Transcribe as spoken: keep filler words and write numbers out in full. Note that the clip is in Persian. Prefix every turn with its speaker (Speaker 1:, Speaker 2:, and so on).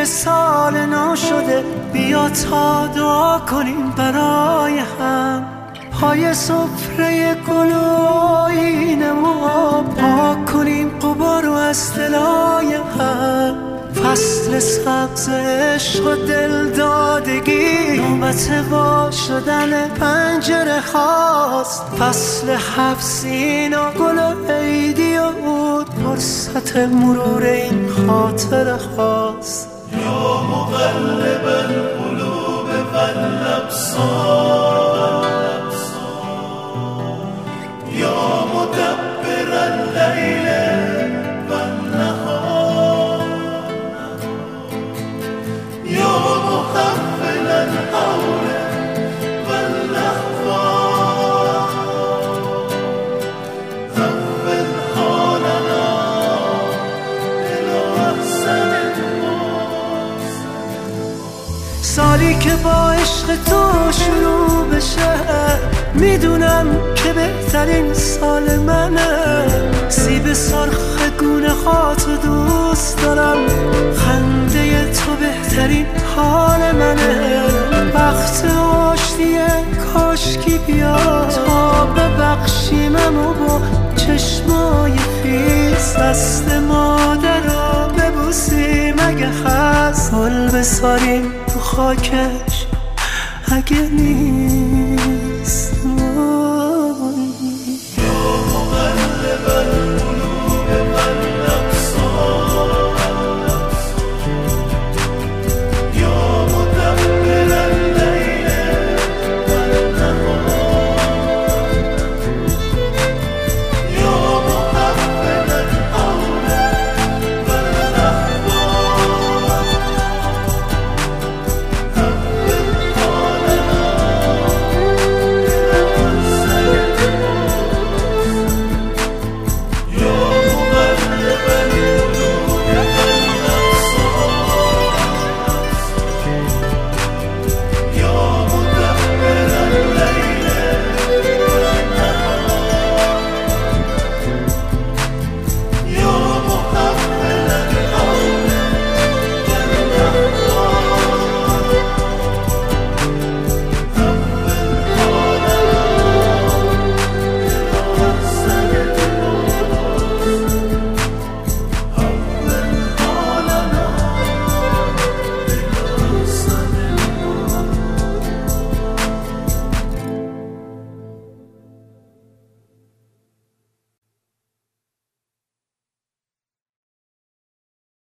Speaker 1: میره سال نو شده، بیا تا دعا کنیم برای هم. پای سفره گل و آینه و پاک کنیم غبار و از دلای هم. فصل سبز عشق و دلدادگی نوبت وا شدن پنجره هاست. فصل حفظین و گل و عیدی و عود فرصت مرور این خاطره هاست.
Speaker 2: یا مقلب القلوب والابصار، یا مدبر اللیل والنهار، یا محول الحول والاحوال، حول حالنا الی احسن المحسن.
Speaker 1: سالی که با عشق تو شروع بشه، میدونم که بهترین سال منه. سیب سرخ گونه هاتو دوست دارم، خنده تو بهترین حال منه. وقت آشتیه کاشکی بیا تا ببخشیمم و با چشمای خیس دست مادر رو ببوسیم. اگه هست گل بساریم تو خاکش، اگه نیست